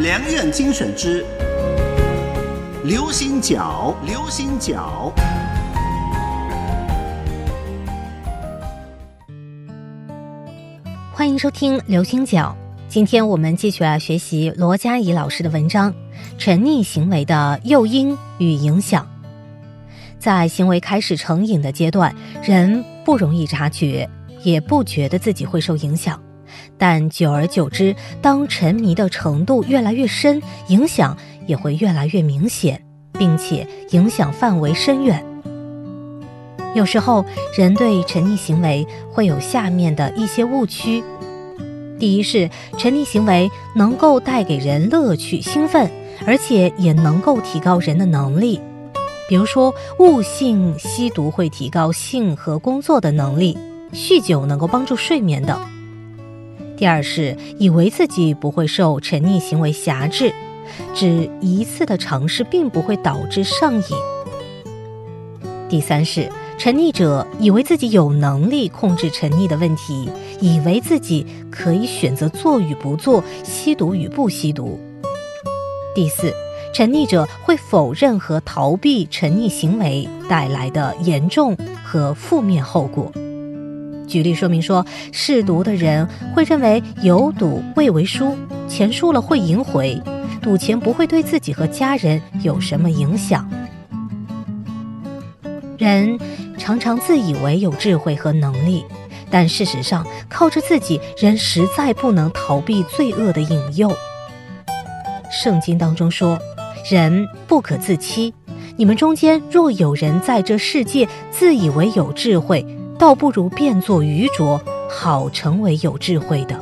良苑精选之流行角，流行角。 欢迎收听流行角。今天我们继续来学习罗佳怡老师的文章《沉溺行为的诱因与影响》。在行为开始成瘾的阶段，人不容易察觉，也不觉得自己会受影响，但久而久之，当沉迷的程度越来越深，影响也会越来越明显，并且影响范围深远。有时候人对沉溺行为会有下面的一些误区。第一是，沉溺行为能够带给人乐趣兴奋，而且也能够提高人的能力。比如说误信吸毒会提高性和工作的能力，酗酒能够帮助睡眠等。第二是，以为自己不会受沉溺行为辖制，只一次的尝试并不会导致上瘾。第三是，沉溺者以为自己有能力控制沉溺的问题，以为自己可以选择做与不做，吸毒与不吸毒。第四，沉溺者会否认和逃避沉溺行为带来的严重和负面后果。举例说明说，嗜赌的人会认为有赌未为输，钱输了会赢回，赌钱不会对自己和家人有什么影响。人常常自以为有智慧和能力，但事实上靠着自己，人实在不能逃避罪恶的引诱。圣经当中说，人不可自欺，你们中间若有人在这世界自以为有智慧，倒不如变作愚拙，好成为有智慧的。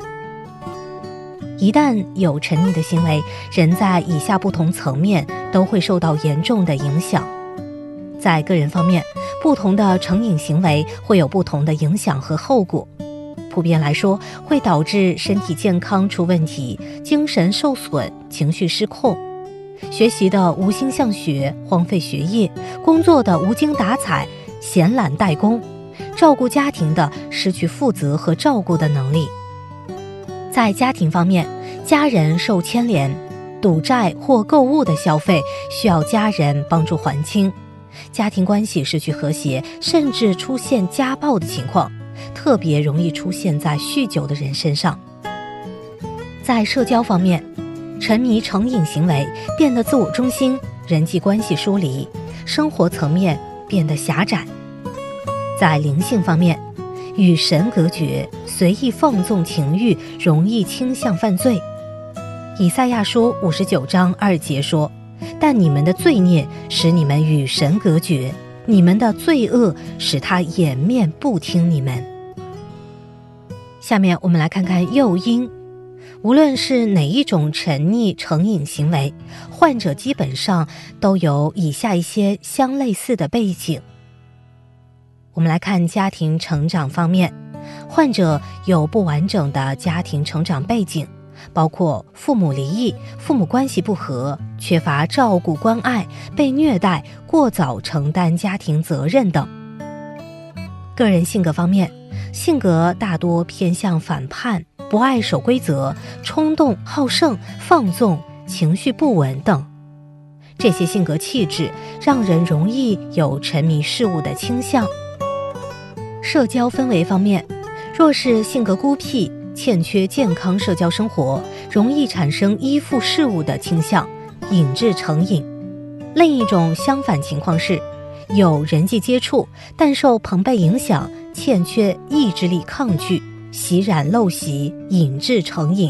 一旦有沉溺的行为，人在以下不同层面都会受到严重的影响。在个人方面，不同的成瘾行为会有不同的影响和后果。普遍来说，会导致身体健康出问题，精神受损，情绪失控，学习的无心向学，荒废学业，工作的无精打采，闲懒怠工，照顾家庭的失去负责和照顾的能力。在家庭方面，家人受牵连，赌债或购物的消费需要家人帮助还清，家庭关系失去和谐，甚至出现家暴的情况，特别容易出现在酗酒的人身上。在社交方面，沉迷成瘾行为变得自我中心，人际关系疏离，生活层面变得狭窄。在灵性方面，与神隔绝，随意放纵情欲，容易倾向犯罪。以赛亚书59章2节说，但你们的罪孽使你们与神隔绝，你们的罪恶使他掩面不听你们。下面我们来看看诱因。无论是哪一种沉溺成瘾行为，患者基本上都有以下一些相类似的背景。我们来看家庭成长方面，患者有不完整的家庭成长背景，包括父母离异、父母关系不和、缺乏照顾关爱、被虐待、过早承担家庭责任等。个人性格方面，性格大多偏向反叛，不爱守规则，冲动、好胜、放纵、情绪不稳等。这些性格气质让人容易有沉迷事物的倾向。社交氛围方面，若是性格孤僻，欠缺健康社交生活，容易产生依附事物的倾向，引致成瘾。另一种相反情况是，有人际接触，但受朋辈影响，欠缺意志力抗拒，习染陋习，引致成瘾。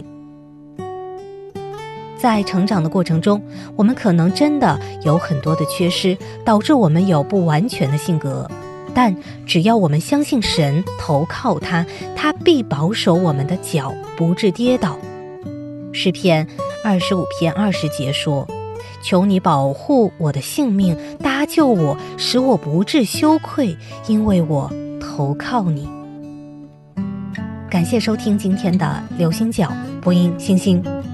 在成长的过程中，我们可能真的有很多的缺失，导致我们有不完全的性格。但只要我们相信神，投靠他，他必保守我们的脚，不致跌倒。诗篇25篇20节说，求你保护我的性命，搭救我，使我不致羞愧，因为我投靠你。感谢收听今天的流星角，播音星星。